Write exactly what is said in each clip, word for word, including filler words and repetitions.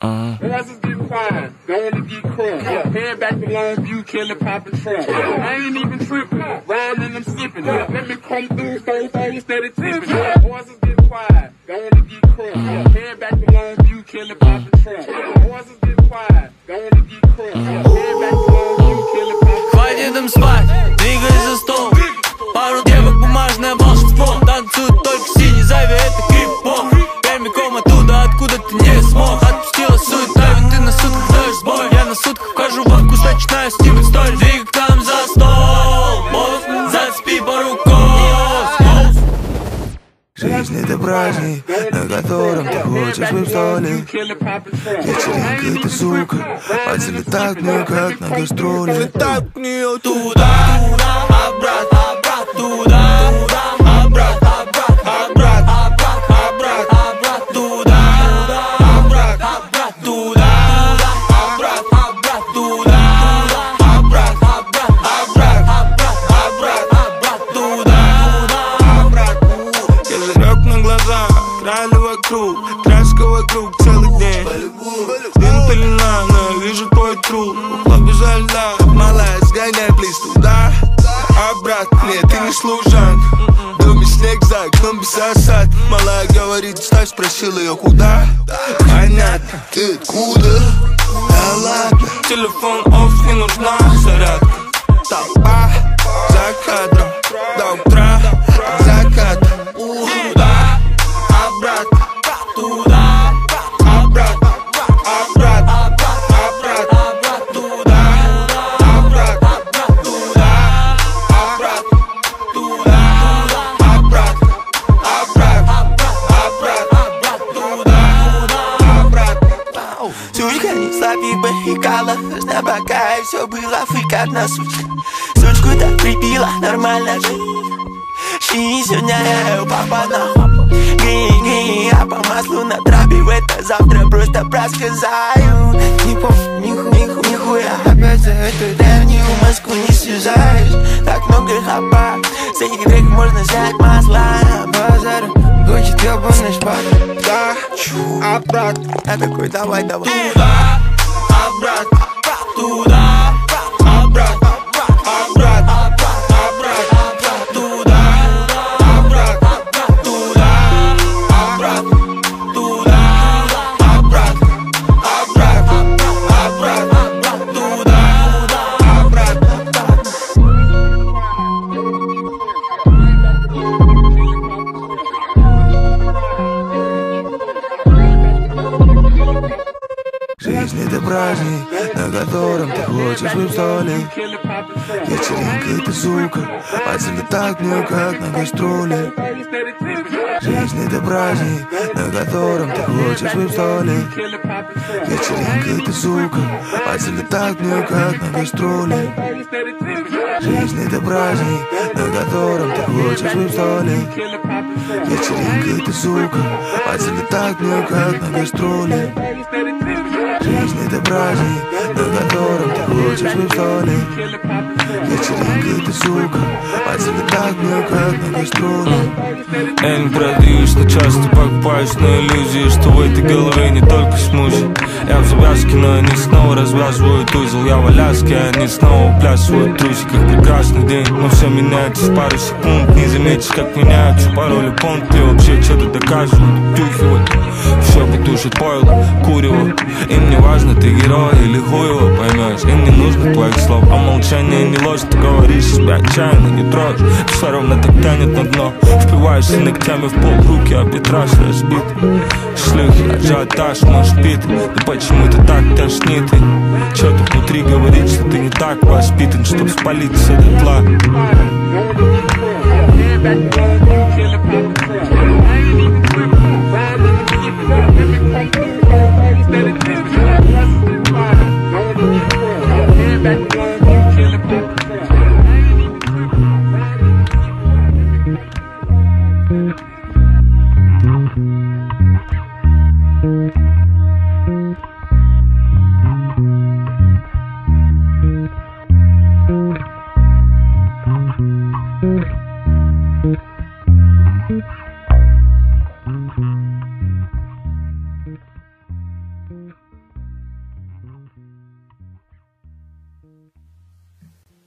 Uh-huh. Voices get quiet, going to get crunk. Yeah. Head back to Longview, killing, popping trunk. Yeah. I ain't even tripping, rhyming, I'm sipping. Yeah. Let me come through, four four instead of tipping. Yeah. Voices get quiet, going to get crunk. Yeah. Head back to Longview, killing, popping trunk. Yeah. Voices get quiet, going to get crunk. Yeah. Head back to Longview, killing, popping trunk. Хватит им спать, двигай за стол. Пару девок, бумажное волшебство. Танцуют только синий, зови это крип-поп. Прямиком оттуда, откуда ты не смог. Отпустила суета, ведь ты на сутках даешь сбой. Я на сутках вхожу в отпуск, начинаю снимать стори. Двигай к нам за стол, босс, зацепи пару кос. Жизнь — это праздник, на котором ты хочешь быть в столе. Вечеринка — это сука, а залетают мне как на гастроли. Залетают к нее туда, обратно, обратно, туда, обратно, обратно, обратно, обратно, обратно, туда, обратно, обратно, туда, обратно, обратно, туда, обратно, обратно, обратно, обратно, обратно, туда, обратно. Я зарек на глаза, крали вокруг, краска вокруг целый день. Дым пелена, но я вижу твой труп. Побежали, да, малая, сгоняй, плиз, туда, обратно. Нет, ты не служанка, в доме снег за окном без осад. Малая говорит, встань, спросил ее, куда? Понятно, ты откуда? Да ладно. Телефон оф, не нужна зарядка. Толпа за кадром, до утра, за кадром. Туда, обратно, туда, обратно, обратно, обратно, обратно, туда, обратно, туда, обратно, туда, обратно, обратно, обратно, туда, обратно. Сучка несла пиво и кала, на бока, и все было фрикадно, сучка. Сучку так прибила, нормально же. И сегодня я ее папа на гри-гри, а по маслу натрапивает, а завтра просто просказаю. Не помню, ниху, нихуя, опять за эту древнюю Москву не съезжаешь. Так много хапа, с этих рек можно взять масла. Базар, хочет ебаный шпат. Да, обратно. Я такой, давай, давай. Туда, обратно, туда, обратно, обратно, обратно, туда, обратно, туда, обратно, туда, обратно, обратно, обратно, туда, обратно. Жизнь — это праздник, на котором ты хочешь быть в столе. Вечеринка — это сука, а залетают мне как на гастроли. Жизнь — это праздник, на котором ты хочешь быть в столе. Вечеринка — это сука, а залетают мне как на гастроли. Жизнь — это праздник, на котором ты хочешь быть в столе. Вечеринка — это сука, а залетают мне как на гастроли. Жизнь — это праздник, на котором ты хочешь быть в столе. Вечеринка — это сука, а залетают мне как на гастроли. Я не продаюсь, но часто покупаюсь на иллюзии, что в этой голове не только смузи. Я в завязке, но они снова развязывают узел. Я в Аляске, они снова плясывают в трусиках. Прекрасный день, но все меняется в пару секунд. Не заметишь, как меняются пароли понты. Вообще что-то доказывают, втюхивают. Все потушит пойло, курево. Им не важно, ты герой или хуево, поймешь. Им не нужно твоих слов, а молчание не ложь. Ты говоришь себя отчаянно, не трожь. Все равно так тянет на дно. Впиваешься ногтями в пол, руки об ветраж разбит. Шлюхи, ажиотаж, мой шпит. Да почему ты так тошнит? И что-то внутри говорит, что ты не так воспитан, чтоб спалиться дотла.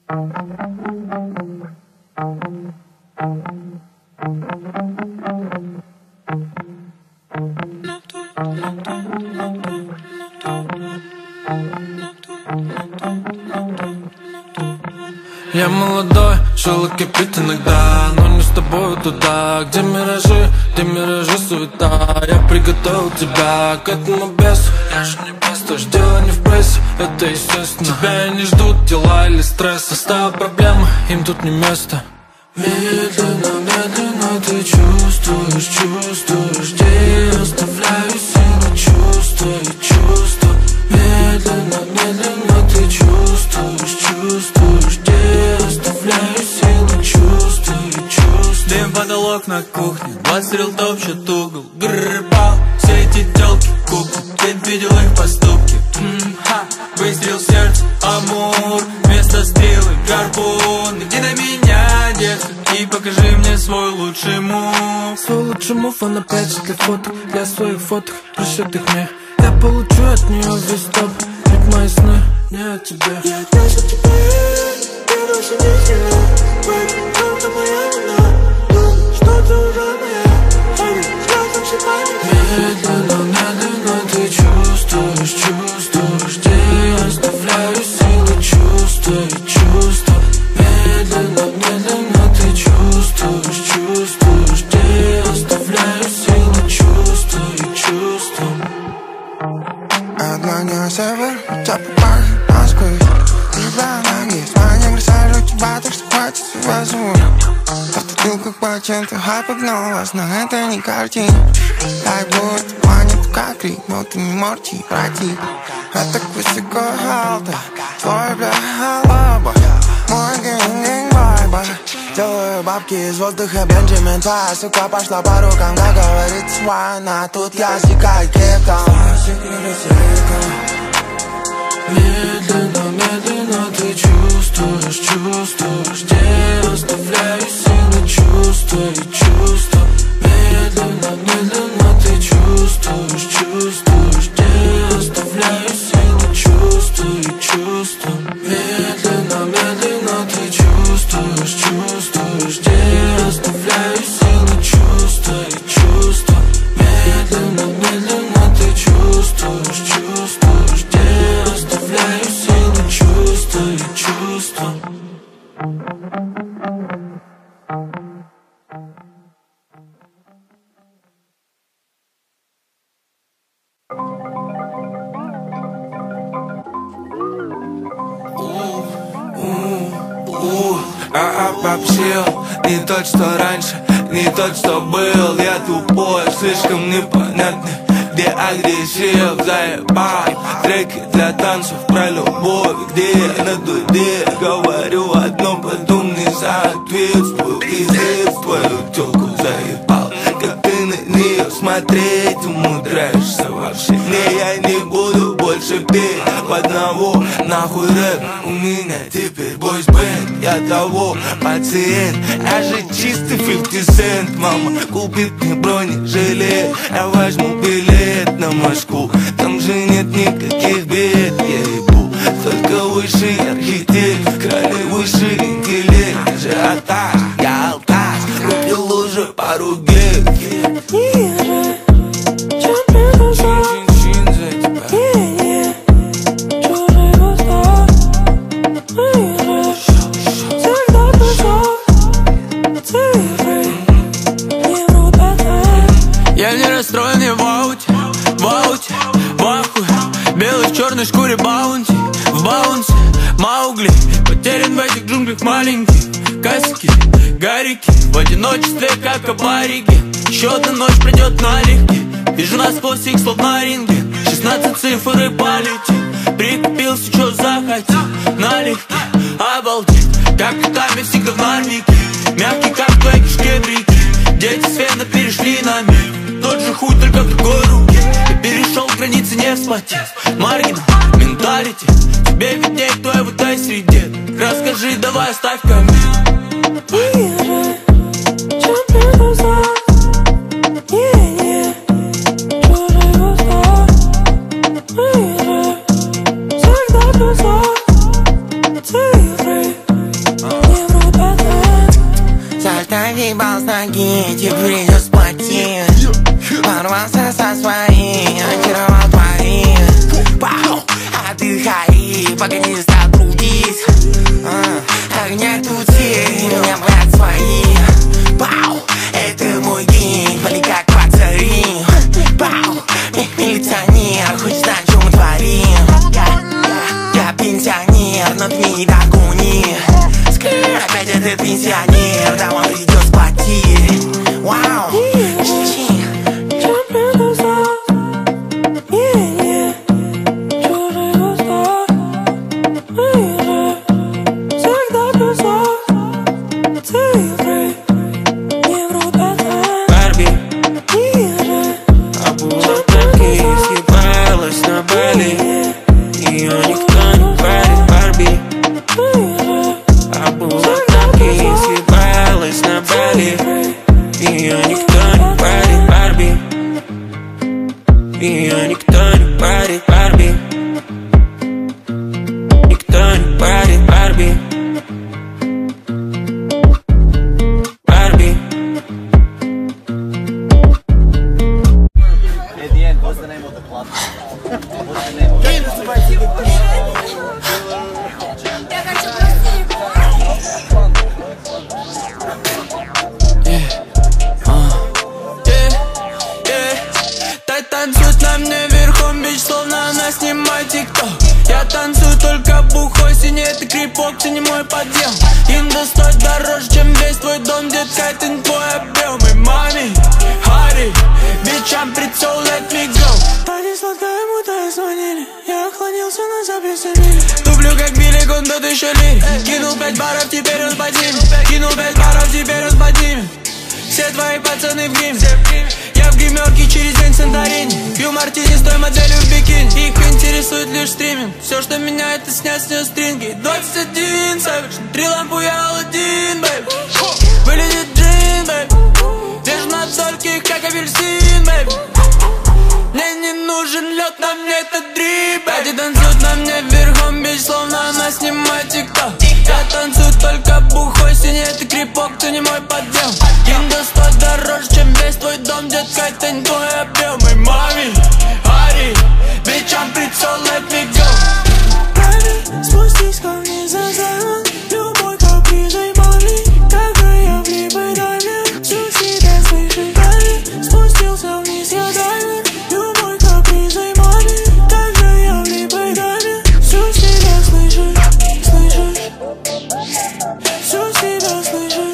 Я молодой, шелк кипит иногда, но не с тобой туда, где миражи, где миражи суета. Я приготовил тебя к этому бесу, я же не без, то ж дело не в прессе, это естественно. Тебя не ждут дела или стресс, оставил проблемы, им тут не место. Медленно, медленно ты чувствуешь, чувствуешь, где я оставляю силы чувства и чувства. Медленно, медленно ты чувствуешь, чувствуешь, где я оставляю силы чувства и чувства. Дым потолок на кухне, двадцать стрел топчут угол. Гррррпал, все эти тёлки куклы, ты видел их поступки. М-ха, выстрел в сердце, амур, вместо стрелы гарпун. Иди на меня, детка, и покажи мне свой лучший мув. Свой лучший мув, она прячет для фоток, для своих фоток, пришлет их мне. Я получу от нее весь топ, ведь мои сны не о тебе. Я отдался тебе, ты больше не сильна, в этом только моя вина. Думаю, что ты уже моя, а ведь слезом все память. Медленно, медленно ты чувствуешь, чувствуешь, где я оставляю силы чувства и чувства. Медленно, медленно ты чувствуешь, чувствуешь, где я оставляю силы чувства и чувства. Одна не север, теплый пах Москвы. Тебя ноги, смотри, присажу тебя, так что хватит возьму. Поступил как патент, хай погнал вас, но это не картина. Дай будет планет как крик, но ты не морти, братик. Это высоко алта, твой бля халаба. Мой гэнг-гэнг вайба. Делаю бабки из воздуха, Бенджамин. Твоя сука пошла по рукам, как говорит Свайна. Тут я стекаю кептом. Медленно, медленно ты чувствуешь, чувствуешь, где я оставляю силы чувства и чувства. Медленно, медленно ты чувствуешь, чувствуешь, где я оставляю силы чувства и чувства. Медленно, медленно ты чувствуешь, чувствуешь, где я оставляю силы чувства и чувства. Медленно, медленно ты чувствуешь, чувствуешь, где я оставляю силы чувства и чувства. А обобщил, не тот, что раньше, не тот, что был. Я тупой, слишком непонятный, где агрессив, заебал. Треки для танцев про любовь, где я на дуде говорю одно, потом не соответствую. Пиздец, твою тёлку заебал. Как ты на неё смотреть умудряешься вообще. Не, я не буду больше петь в одного, нахуй рэп. У меня теперь бойс-бэнд, я того пациент. Я же чистый пятьдесят цент, мама купит мне бронежилет. Я возьму билет на Москву, там же нет никаких бед. Я ебу, только высший архитект, крали высший интеллект. Ажиотаж, я алтаж, купил уже пару гек. Ниже, чем предусал. Чин-чин за тебя. Чужой восток. Ниже, всегда пешок. Цифры не врут ответ. Я не расстроен, я в ауте, в ауте, в ахуе. Белый в черной шкуре баунти, в баунсе Маугли, потерян в этих джунглях маленький. Касики, гарики, в одиночестве как кабарики. Еще одна ночь придет налегке. Вижу насквозь их словно ринге. Шестнадцать цифр и полетит. Прикупился, что захотел, налегке. Обалдеть, как руками всегда в нальнике. Мягкий, как твои кишки-брики. Дети с Вена перешли на миг. Тот же хуй, только в другой руке. Я перешел границы, не вспотев. Маргина, менталити. Тебе видней, кто я в этой среде. Расскажи, давай оставь коммент. Ниже, чем предусал. Не-не, чужой восток. Ниже, всегда песок. Цифры пенсионер, хоть знать, что мы творим. Я, я, я пенсионер, но ты не догони. Опять этот пенсионер, да он придет сплотить. Вау. Ее никто не парит, Барби. Никто не парит, Барби. Барби. At the end, what's the name of the club? What's the name of the club? Танцует на мне верхом, бич, словно она снимает тикток. Я танцую только бухой, синий это крипок, ты не мой подъем. Инда стоит дороже, чем весь твой дом, детка, это не твой объем. И маме, Харри, бичам прицел, let me go. Парень сладкая, мутая, звонили, я охладился на записывали. Туплю как Билли, он тот еще лирик. Кинул пять баров, теперь он поднимет. Кинул пять баров, теперь он поднимет. Все твои пацаны в гриме. Я в гримерке через день в Санторини. Пью мартини с той моделью в бикини. Их интересует лишь стриминг. Все, что меня, это снять с нее стринги. двадцать один, Savage, три лампу, я Аладдин, бэйб. Вылетит джин, бэйб. Вижу на только как апельсин, бэйб. Мне не нужен лед, на мне это дрип. Пяти танцуют на мне верхом, бич, словно она снимает тикток. Я танцую только бухой, синий это крипок, ты не мой подъем. Инда стоит дороже, чем весь твой дом, детка, это не твой объем. И маме, Харри, бичам прицел, let me go. Baby, спустись ко мне за займом, любой капризой мами. Когда я влип и дай мне всю себя слышишь. Baby, спустился вниз, я дайвер, любой капризой мами. Когда я влип и дай мне всю себя слышишь, слышишь. Всю себя слышишь.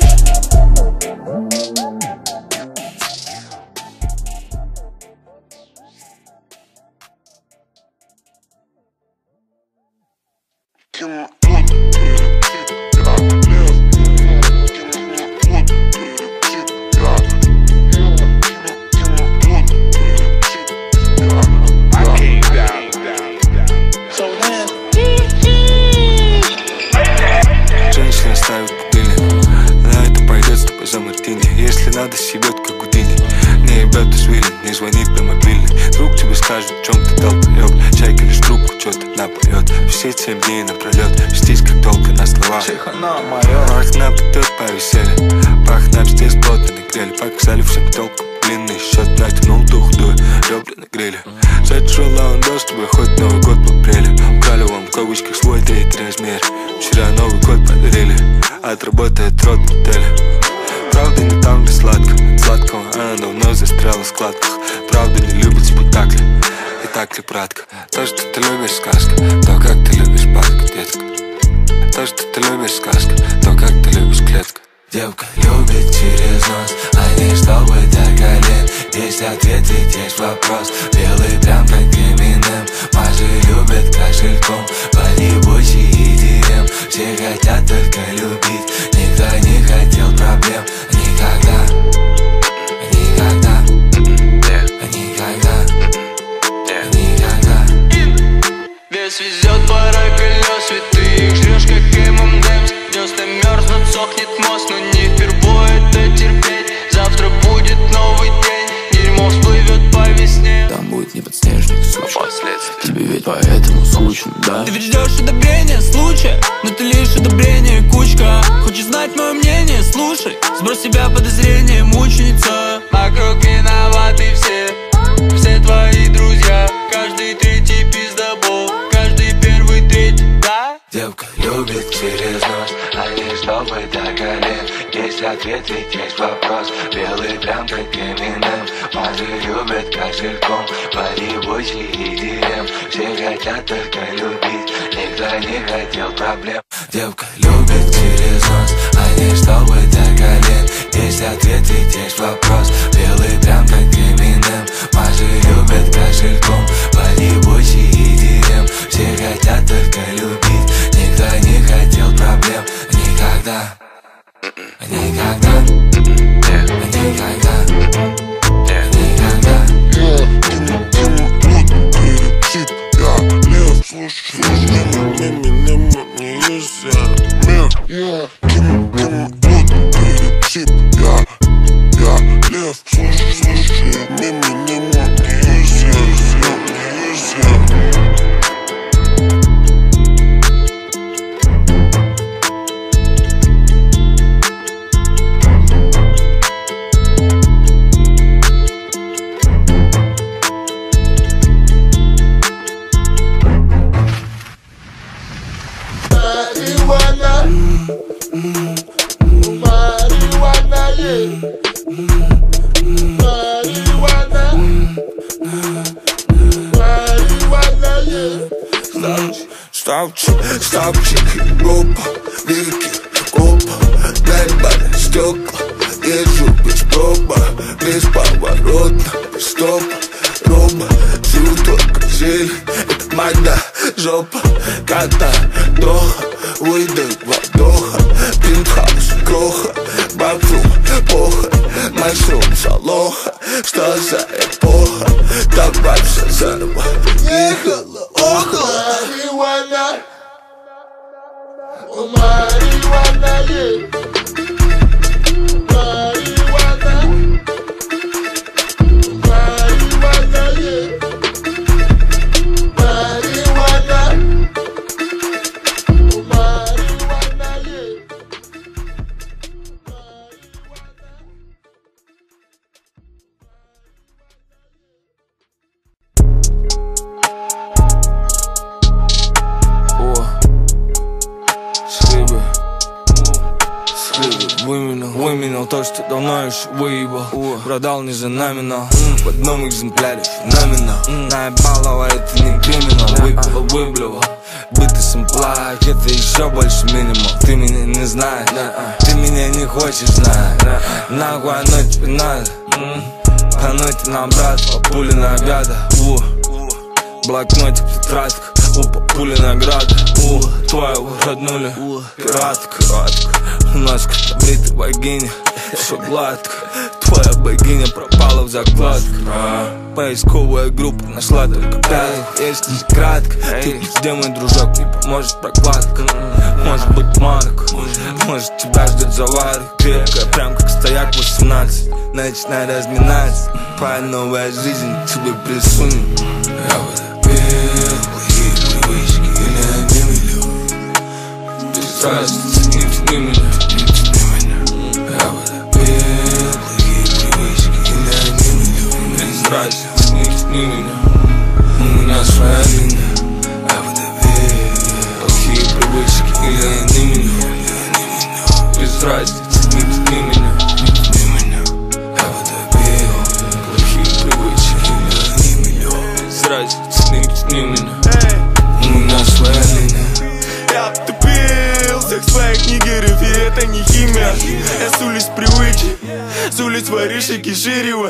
Женщина ставит будильник, на это пойдет с тобой за мартини. Если надо, съебет как Гудини. Не ебет извилин, не звонит на мобильный. Друг тебе скажет, в чем ты дал поёб. Чайка лишь трубку, что-то напоет. Все семь дней напролет, вестись как долго на словах. Окна потет по веселье, пах на здесь плотно нагрели. Показали всем толку, длинный счет натянул ту худую, ребра на гриле. За тяжело он дал с тобой хоть Новый год в апреле. Украли вам в кавычках свой третий размер. Вчера Новый год подарили, отработает рот в отеле. Правда не там, где сладко, от сладкого она давно застряла в складках. Правда не любит спектакли, и так ли пратка. То, что ты любишь сказка, то, как ты любишь батка, детка. То, что ты любишь сказка, то, как ты любишь клетка. Девка любит через нос, а не чтобы до колен. Есть ответить, есть вопрос, белый прям как Эминем. Мажи любят кошельком, подъебучий и дирем. Все хотят только любить, никто не хотел проблем. Никогда, никогда, никогда, никогда. Вес везет пара колес, ведь ты их жрешь как эм эм эм эс. Десна мерзнут, сохнет мост, но не впервой это терпеть. Завтра будет новый день, дерьмо всплывет по весне. Там будет не подснежник, сучка. Тебе ведь поэтому скучно, да? Ты ведь ждешь одобрения случая, но ты лишь одобрение кучка. Хочешь знать мое мнение? Слушай, сбрось себя подозрение, мученица. Вокруг виноваты все, все твои друзья. Каждый третий пиздобол, каждый первый третий, да? Девка любит через нос, а не чтобы до колен. Есть Если ответ ведь есть вопрос, белый прям как Эминем. Мажи любят кошельком, поебучий и дирем. Все хотят только любить, никто не хотел проблем. Девка любит через нос, а не чтобы до колен. Если ответ ведь есть вопрос, белый прям как Эминем. Мажи любят кошельком, поебучий и дирем. Все хотят только любить, никто не хотел проблем. Никогда, никогда, никогда, никогда. Я лев, слушай, Эминем не нельзя. Мир, Ким, Ким, вот перечип. Я, я лев, слушай, слушай, Эминем не нельзя, не нельзя. Ставчик, ставчик, группа, вилки, копа, дай бары, стекла, езжу без проба, бесповоротно, без стопа, роба, живу только зелень, это моя жопа, кота, доха, выдох, вдоха, пентхаус, кроха, бафрум, поха, майструм, салоха, что за эпоха, давай все заново, ехала, охала. Marijuana, oh marijuana, yeah. Marijuana, marijuana, yeah. Marijuana, oh marijuana, yeah. Выменял то, что давно еще выебал. Продал не за номинал, в одном экземпляре феноменал. Наебалова, это не криминал. Выпила, выблевал, биты сэмпла, это еще больше минимал. Ты меня не знаешь, ты меня не хочешь знать. Нахуй оно тебе надо, пануйте нам, брат, по пуле награда. Блокнотик, тетрадка, у папули награда. У твоего роднули пиратка. У нас как бритая богиня, все гладко. Твоя богиня пропала в закладках. Поисковая группа нашла только пятых. Если кратко, ты где мой дружок, не поможет прокладка. Может быть марок, может тебя ждет заварок. Крепкая, прям как стояк восемнадцать. Начинай разминаться, твоя новая жизнь тебе присунет. Я водопил, плохие привычки или они миллион. Без разницы, не тяни меня, не тяни меня. Я водопил, плохие привычки или они миллион. Без разницы, не тяни меня, у меня своя линия. Я водопил, плохие привычки или они миллион. Без разницы, не тяни меня, не тяни меня. Я водопил, плохие привычки или они миллион. Без разницы, не тяни меня, у меня своя линия. Я обтупил всех своих нигеров, и это не химия. Я с улиц привычки, с улиц воришек и ширева.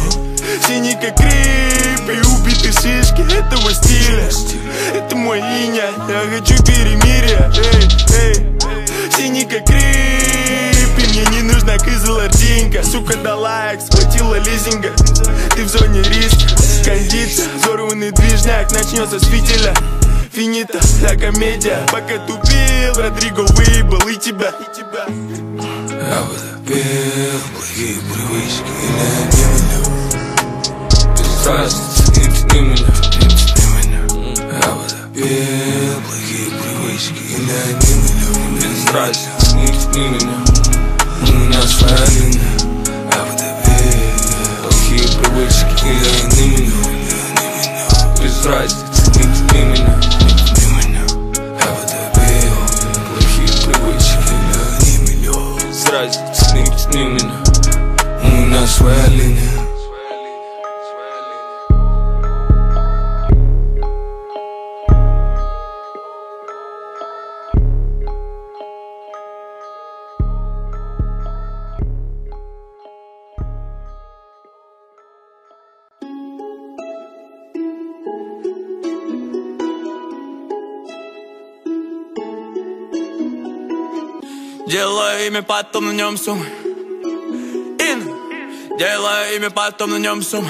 Синий как крип и убиты шишки этого стиля. Это мой иня, я хочу перемирия. Эй, эй. Синий как крип, и мне не нужна кызылардинка. Сука дала экс, схватила лизинга. Ты в зоне риска, кондиция, взорванный движняк начнется с фитиля. Финита, вся комедия. Пока тупил, Родриго выебал и тебя, и тебя. Я водопил, плохие привычки или они миллион. Без разницы, не тяни меня, не тяни меня. Я водопил, плохие привычки или они миллион. Без разницы, не тяни меня, у меня своя линия. Я водопил, плохие привычки или они миллион. Без разницы, не тяни меня. Разницы, не именно. У нас своя линия. Делаю имя, потом на нем суммы. Ин. Делаю имя, потом на нем суммы.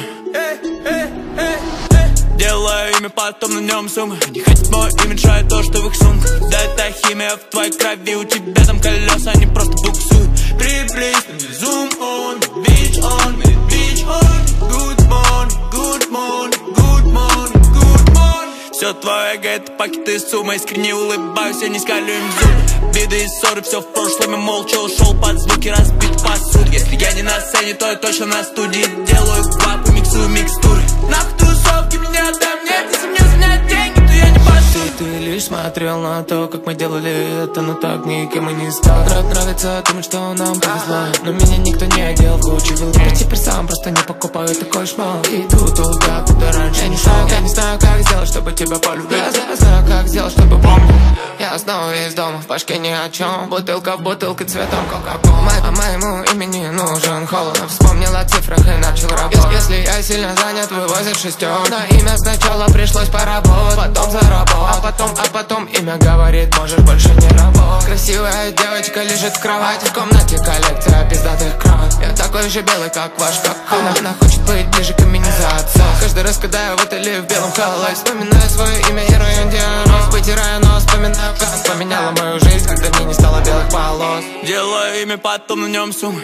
Делаю имя, потом на нем суммы. Не хотят мой имидж, а то, что в их сумках. Да это химия в твоей крови. У тебя там колеса, они просто буксуют. Приблизь, зум он, бич он, бич он. Good morning, good morning, good morning, good morning. Все твое эго, это пакеты с суммой. Искренне улыбаюсь, я не скалю им зубы. Беды и ссоры, все в прошлом. Я молча ушел под звуки разбит посуд. Если я не на сцене, то я точно на студии. Делаю квапы, миксую микстуры. Нахуй тусовки меня там нет. Если мне занять деньги, то я не пашу. Ты лишь смотрел на то, как мы делали это, но так никем и не стал. Нравится думать, что нам повезло, но меня никто не одел в Гуччи Велбер. Теперь сам просто не покупаю такой шмал. Иду туда, куда раньше я не шел. Я не знаю, как сделать, чтобы тебя полюбить. Я знаю, как сделать, чтобы помнить. Я снова из дома, в башке ни о чем. Бутылка в бутылке цветом кока-кола. А моему имени нужен Холодов. Вспомнил о цифрах и начал работать. Если я сильно занят, вывозит шестерок. На имя сначала пришлось поработать, потом заработать. А потом, а потом имя говорит, можешь больше не работать. Красивая девочка лежит в кровати. В комнате коллекция пиздатых крат. Я такой же белый, как ваш кокон. Она хочет быть ближе к иммунизации. Каждый раз, когда я в отеле в белом халате, вспоминаю свое имя и район, где я рос. Вытираю нос, вспоминаю, как поменяла мою жизнь, когда мне не стало белых полос. Делаю имя, потом на нем суммы.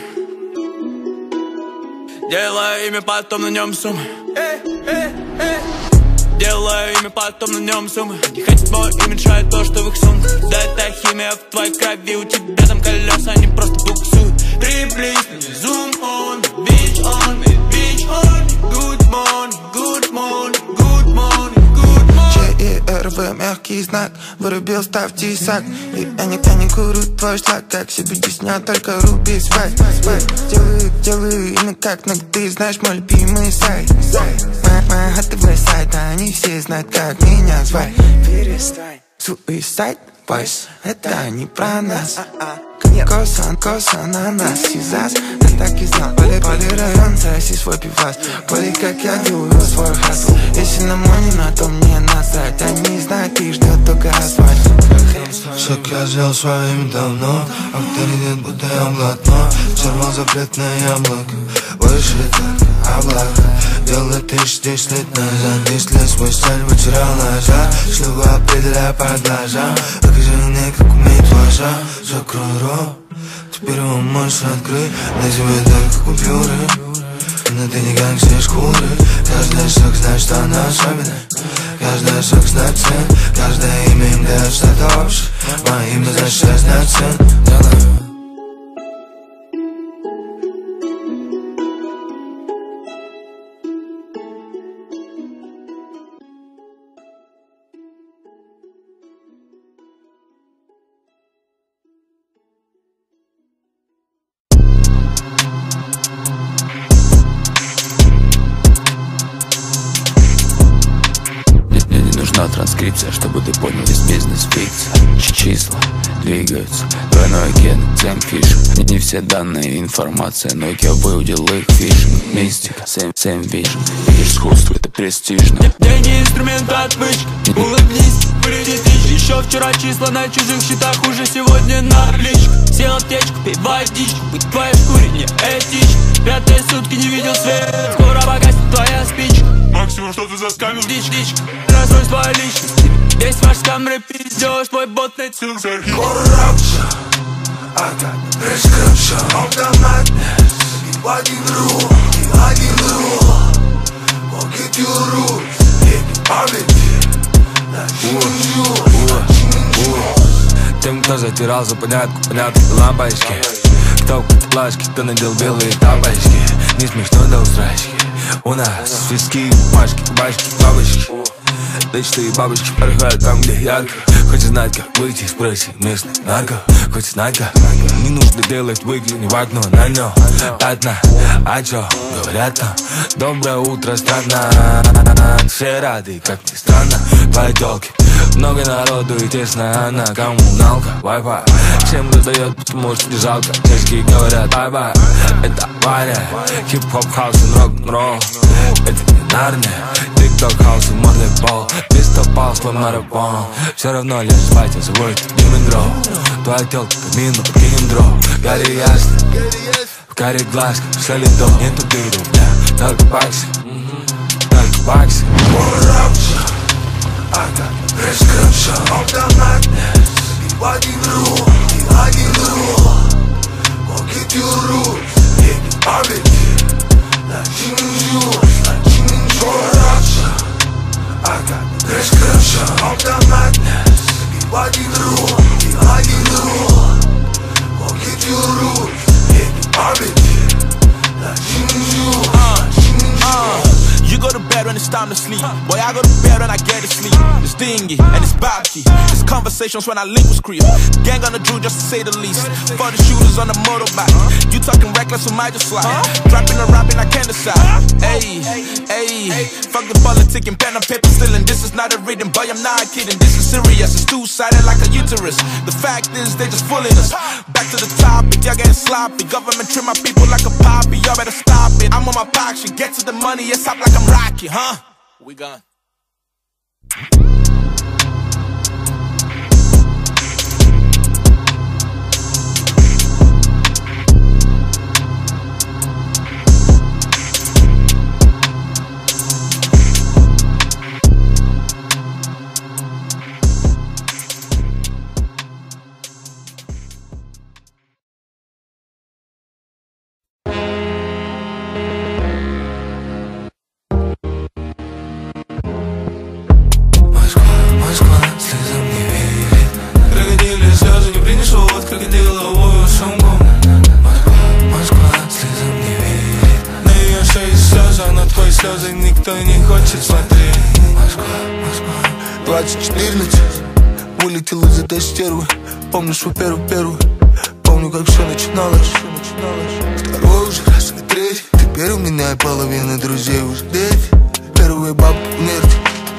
Делаю имя, потом на нем суммы. Делаю имя, потом на нем суммы. Не хотят мой имидж, а то, что в их сумках. Да это химия в твоей крови. У тебя там колеса, они просто буксуют. Приблизь, зум он, бич он, бич он. Good morning, good morning, good morning, good morning. Ч и Р В, мягкий знак. Вырубил, ставь тесак. И я не, я не курю твой шлак. Как себе десня, только руби свай. Делаю, делаю имя как, но ты знаешь мой любимый сайт. Моя ХТВ сайт, они все знают, как меня звать. Перестань. Suicide Boys, это не про нас. Коса, коса на нас, сизас. Я так и знал, поли, поли район, зараси свой пивас. Поли, как я делаю свой хасл. Если на мой не на, то мне насрать. Они знают, их ждет только асфальт. Шок я взял своим давно. Авторитет, будто я блатно. Сорвал запретное яблоко. Выше так, облако. Дело тысяч десять лет назад. Десять лет свой сталь потерял назад. Шлюбы определяя по глазам. Покажи мне, как умеет глаза. Закрой рот, теперь его можешь открыть. На тебе только купюры, но ты не гангстер шкуры. Каждый шаг знает, что она особенная. Каждый шаг знает цен. Каждое имя им дает что-то общее. Мое имя за шесть знает цен. Делаю. Транскрипция, чтобы ты понял, весь бизнес фикция. Числа двигаются, двойной агент, семь фишек. Не, не все данные, информация, но я выудил их фишинг. Мистика, семь, семь вишен. Видишь, искусство, это престижно. Деньги, инструменты, отмычки. Улыбнись, вырежи тысяч. Еще вчера числа на чужих счетах, уже сегодня на отличку. Сел аптечку, пей водичку. Быть в твоей шкуре не этично. Пятые сутки не видел свет. Скоро погаснет твоя спичка. Максимум, что ты за скамер? Дичь, дичь, расстрой свою личность. Весь ваш с камеры пиздёж, твой бот на цилк. Corruption, I got prescription. Автоматность, и в один рук, и один рук. Pocket your roots, baby, памяти. Тем, кто затирал за понятку, понятку лампочки. Кто в плашке, кто надел белые тапочки. Не смешно до усрачки. У нас виски, бумажки, башки, бабочки. Мечты и бабочки порхают там, где ярко. Хочешь знать, как выйти, спроси местный нарко. Хочешь знать, как не нужно делать, выгляни в окно на нем. Одна, а чё, говорят там, доброе утро, страна. Все рады, как ни странно, твои тёлки. Много народу и тесно, она коммуналка, Wi-Fi. Всем раздает, потому что не жалко. Чешки говорят бай-бай. Это Ваня, хип-хоп, хаус и рок-н-ролл. Это не Нарния, тик-ток, хаус и модный пол. Приступал свой марафон. Все равно лишь спать, я свой димендро. Твоя тёлка камин, но подкинем дров. Гори ясно, в каре глазках. Все летов, нету дыру, бля. Только баксы, только баксы. I got prescription of the madness. You are the rule, you are the rule. Forget your rules, take poverty. Like Jinju's, like Jinju's. I got prescription of the madness. You are the rule, you are the rule. Forget your rules, take poverty. Like Jinju's, like Jinju's. You go to bed when it's time to sleep. Boy, I go to bed when I get to sleep. It's dingy and it's babky. It's conversations when I link with creep. Gang on the drew just to say the least. For the shooters on the motorbike. You talking reckless, so might just slide. Dropping or rapping, I can't decide. Ayy, ayy. Fuck the politic and pen and paper stealing. This is not a reading, boy, I'm not kidding. This is serious, it's two-sided like a uterus. The fact is, they just fooling us. Back to the topic, y'all getting sloppy. Government treat my people like a poppy. Y'all better stop it. I'm on my pack, shit. Get to the money, it's up like I'm Rocky, huh? We gone. Крокодиловую сумку. Москва, Москва, слезам не верит. На ее шее слезы, на твои слезы никто не хочет смотреть. Москва, Москва. Двадцать четырнадцать. Вылетел из этой стервы. Помню свой первый первый. Помню, как все начиналось. Второй уже раз и третий. Теперь у меня и половина друзей уже дети. Первые бабы в нерде.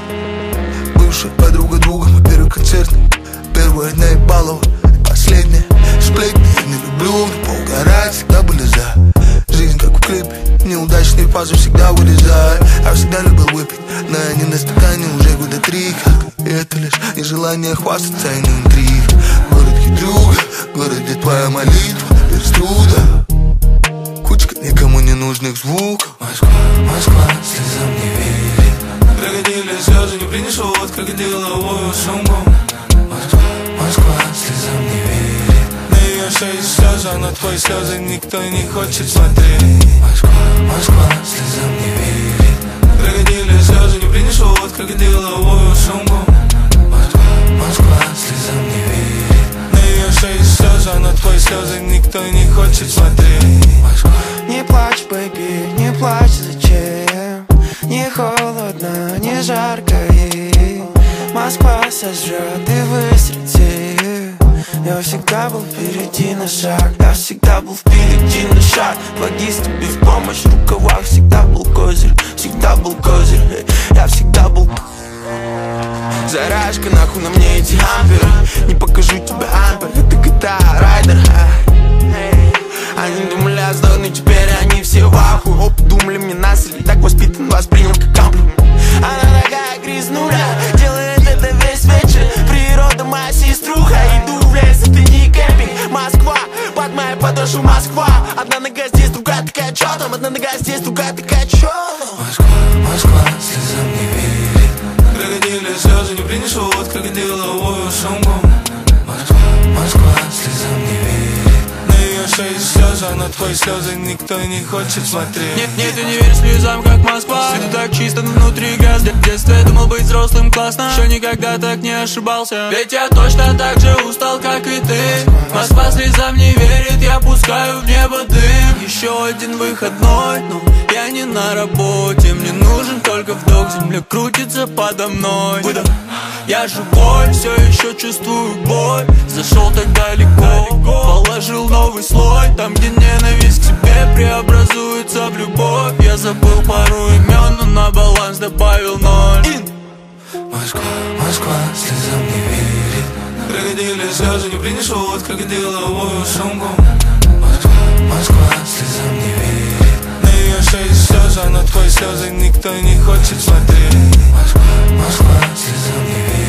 Бывшая подруга друга. Мой первый концерт. Первая наебалова. Последняя сплетни. Я не люблю, но поугарать всегда были за. Жизнь как в клипе. Неудачные фазы всегда вырезаю. Я всегда любил выпить, но я не на стакане уже года три. Как это лишь нежелание хвастаться и не интриг. Город хитрюга, город, где твоя молитва без труда. Кучка никому не нужных звуков. Москва, Москва, слезам не верит. Крокодили слезы не принесут крокодиловую сумку. Москва, Москва, слезам не верит. На ее шее слезы, а на твои слезы никто не хочет смотреть. Москва, Москва, слезам не верит. Крокодили слезы не принесут крокодиловую сумку. Москва, Москва, слезам не верит. На ее шее слезы, а на твои слезы никто не хочет смотреть. Москва. Не плачь, бэйби, не плачь, зачем? Не холодно, не жарко, и Москва сожрет и выстрелит. Я всегда был впереди на шаг. Я всегда был впереди на шаг. Логист тебе в помощь, в рукавах всегда был козырь. Всегда был козырь, я всегда был. Заряжка, нахуй на мне эти амперы. Не покажу тебе ампер, это джи ти эй Райдер. Они думали, я сдохну, теперь они все в ахуе. Оп, думали, мне насыли, так воспитан, воспринял как комплимент. Она такая грязнуля, делает это весь вечер. Природа моя сеструха, иду в лес, это не кемпинг. Москва, под моей подошвой Москва. Одна нога здесь, другая такая, чё там? Одна нога здесь, другая такая, чё там? Москва, Москва, слезам не верит. Крокодили слезы не принесут крокодиловую сумку. Москва, Москва, слезам не верит. На ее шее слезы, а на твои слезы никто не хочет смотреть. Нет, нет, я не верю слезам, как Москва. Все так чисто, но внутри газ. В детстве думал быть взрослым классно. Еще никогда так не ошибался. Ведь я точно так же устал, как и ты. Москва слезам не верит, я пускаю в небо дым. Еще один выходной, но я я не на работе, мне нужен только вдох, земля крутится подо мной. Выдох. Я живой, все еще чувствую боль. Зашел так далеко, положил новый слой. Там, где ненависть к себе преобразуется в любовь. Я забыл пару имен, но на баланс добавил ноль. Москва, Москва, слезам не верит. Крокодили слезы не принесут крокодиловую сумку. Москва, Москва, слезам не верит. На ее шее слезы, а на твои слезы никто не хочет смотреть. Москва, Москва, слезам не верит.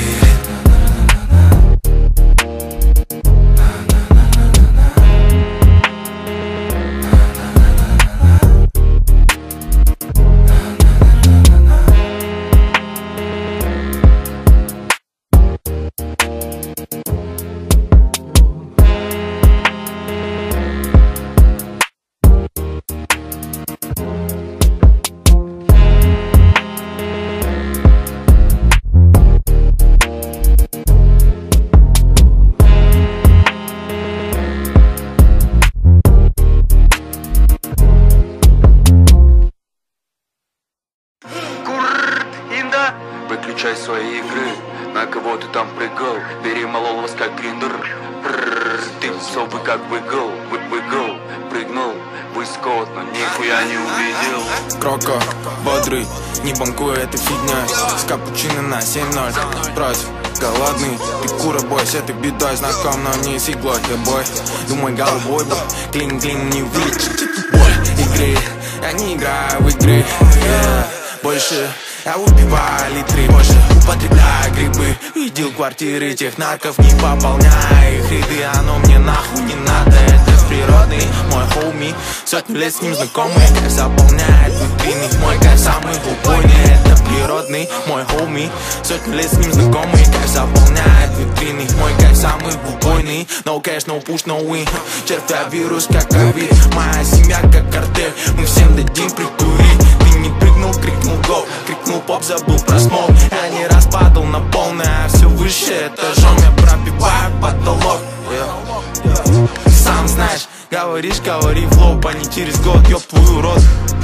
Выключай свои игры, на кого ты там прыгал. Перемолол вас как гриндер. Ты совы как выгл, вы выгл. Прыгнул, выскот, но нихуя не увидел. Кроко, бодрый, не банкуй, это фигня. С капучино на семь ноль. Против, голодный, ты кура, бойся, ты бедой. Знаком, но не с иглой, я бой. Думай голубой, бой, клин-клин не вылечит. Боль игры, я не играю в игры. Yeah. Больше я убиваю литры, больше употребляю грибы. Видел квартиры тех нарков, не пополняя их ряды. Оно мне нахуй не надо, это природный мой хоуми. Сотню лет с ним знакомый, кайф заполняет витрины. Мой кайф самый убойный, это природный мой хоуми. Сотню лет с ним знакомый, кайф заполняет витрины. Мой кайф самый убойный, no cash, no push, no win. Червя вирус, как ковид, моя семья как картель. Мы всем дадим прикурить. Ты не прыгнул, крикнул го, крикнул поп, забыл про смог. Я не раз падал на полное, а все выше этажом я пробиваю потолок. Yeah. Сам знаешь, говоришь, говори в лоб, а не через год, ёб твою рот.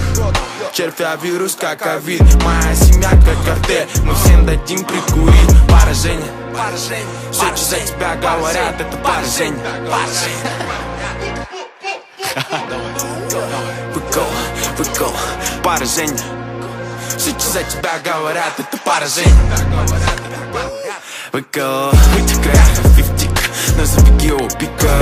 Червя вирус, как ковид, моя семья как картель. Мы всем дадим прикурить. Поражение, все, что за тебя говорят, это поражение. Выкол, выкол, поражение. Все, что за тебя говорят, это поражение. Выкол, в этих краях фифтик, на забеге у пика.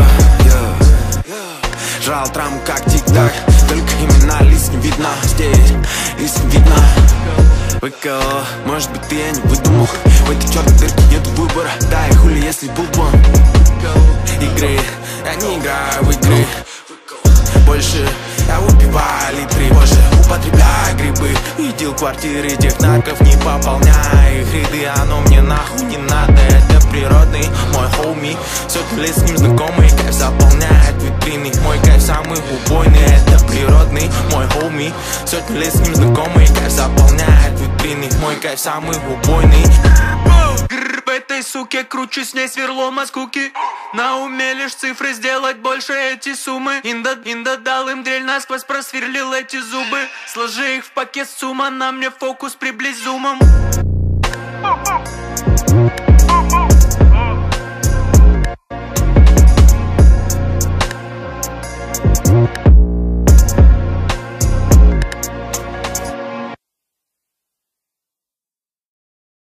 Жал травму как тик-так, только имена лиц не видно. Здесь лиц не видно. Выкол, может быть ты я не выдумал. В этой черной дырке нету выбора. Да и хули если был бы он. Игры, я не играю в игры. Больше я убиваю литры, больше употребляю грибы. Видел квартиры тех нарков, не пополняя их ряды. Оно мне нахуй не надо, это природный мой хоуми. Сотню лет с ним знакомый, кайф заполняет витрины. Мой кайф самый убойный, это природный мой хоуми. Сотню лет с ним знакомый, кайф заполняет витрины. Мой кайф самый убойный. В этой суке круче с ней сверлом от скуки. На уме лишь цифры, сделать больше эти суммы. Инда, инда дал им дрель, насквозь просверлил эти зубы. Сложи их в пакет сумма, на мне фокус приблизь зумом.